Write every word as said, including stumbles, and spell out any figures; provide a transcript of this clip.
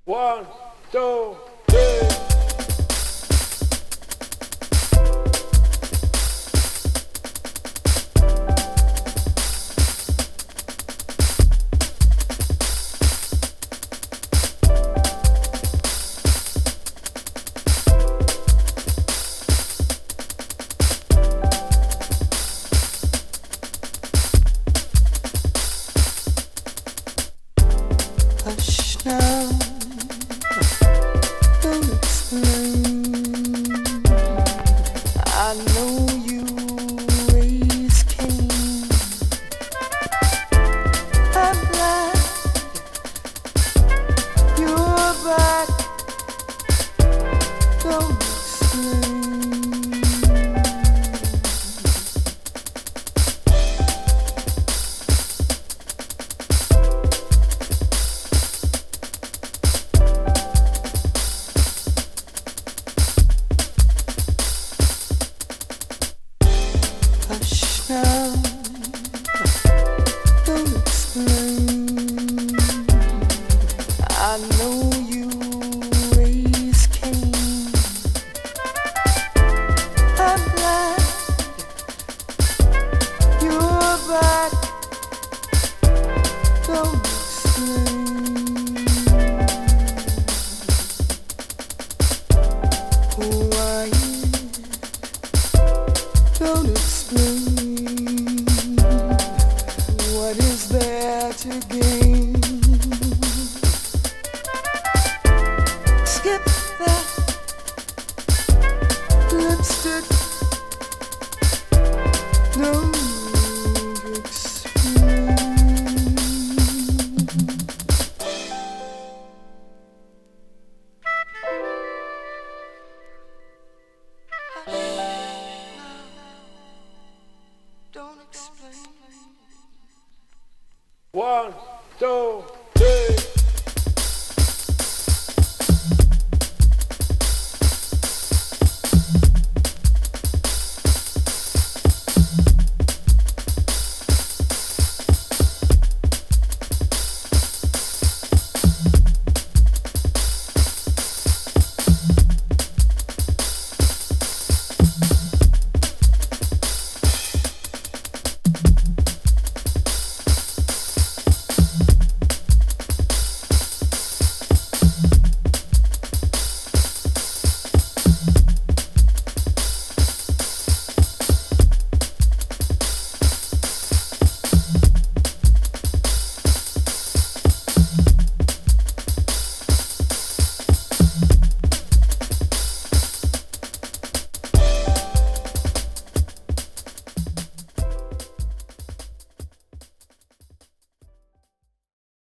One, two, three. Hush now, don't explain. I know you raised Cain. I'm glad you're back. Don't explain. Hush now, don't explain. I know you raised Cain. I'm glad you're back. Don't explain. Quiet, don't explain. What is there to gain? Skip that.